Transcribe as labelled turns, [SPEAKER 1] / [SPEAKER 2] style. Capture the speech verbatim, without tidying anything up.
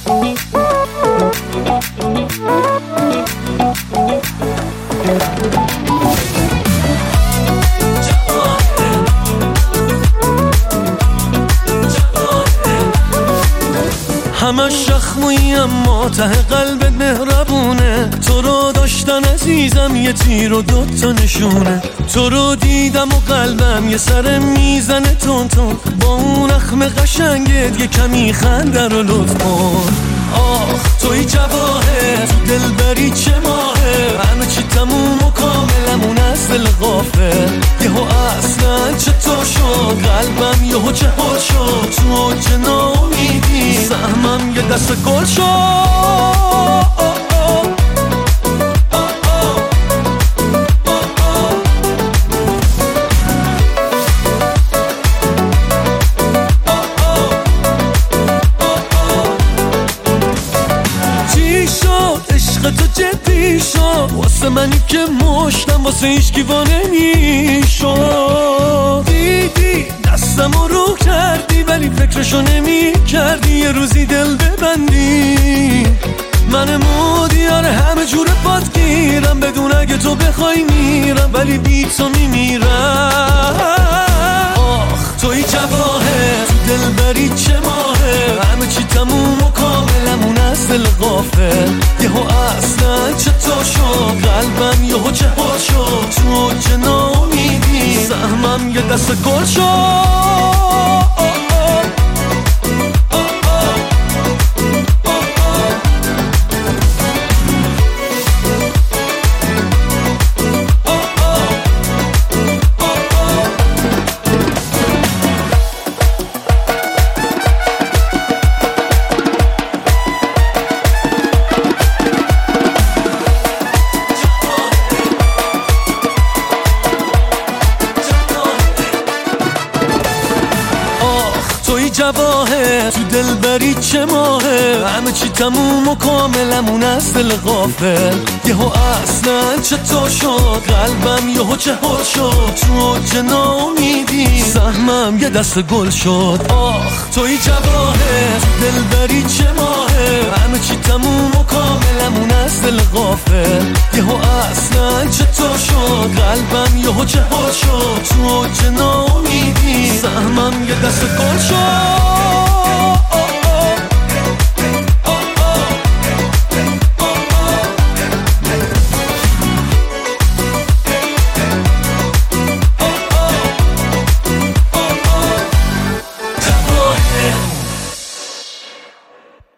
[SPEAKER 1] همش شخمویی اما ته قلبت مهربونه، تو رو داشتن عزیزم یه تیر و دوتا نشونه، تو رو دیدم و قلبم یه سر میزنه تون تون، با اون اخم قشنگت یه کمی خنده رو لطف کن. آخ توی جواهر تو دلبری چه ماهه، همه چی تموم و کاملمون از دل غافل، یهو اصلا چطور شد قلبم یهو چه حال شد، تو اوج ناامیدی سهمم یه دست گل شد. تو جدی شد واسه منی که مشتم واسه هیچ گیوا نمیشد، دیدی دستمو رو کردی ولی فکرشو نمی کردی یه روزی دل ببندی، من مودیار همه جور باد گیرم بدون اگه تو بخوای میرم ولی بی تو میمیرم. آخ توی جواهر تو دلبری چه ماهه، همه چی تموم و کاملمون از دل غافل، یهو اصلا چطور شد قلبم یهو چه حال شد، تو اوج ناامیدی سهمم یه دست گل شد. جواهر تو دلبری چه ماهه، همه چی تموم و کاملمون از دل غافل، یهو اصلا چطور شد قلبم یهو چه حال شد، تو اوج ناامیدی سهمم یه دست گل شد. آخ توی جواهر تو دلبری چه ماهه، همه چی تموم و کاملمون از دل غافل، یهو اصلا چطور شد قلبم یهو چه حال شد، تو اوج ناامیدی سهمم یه دست گل شد.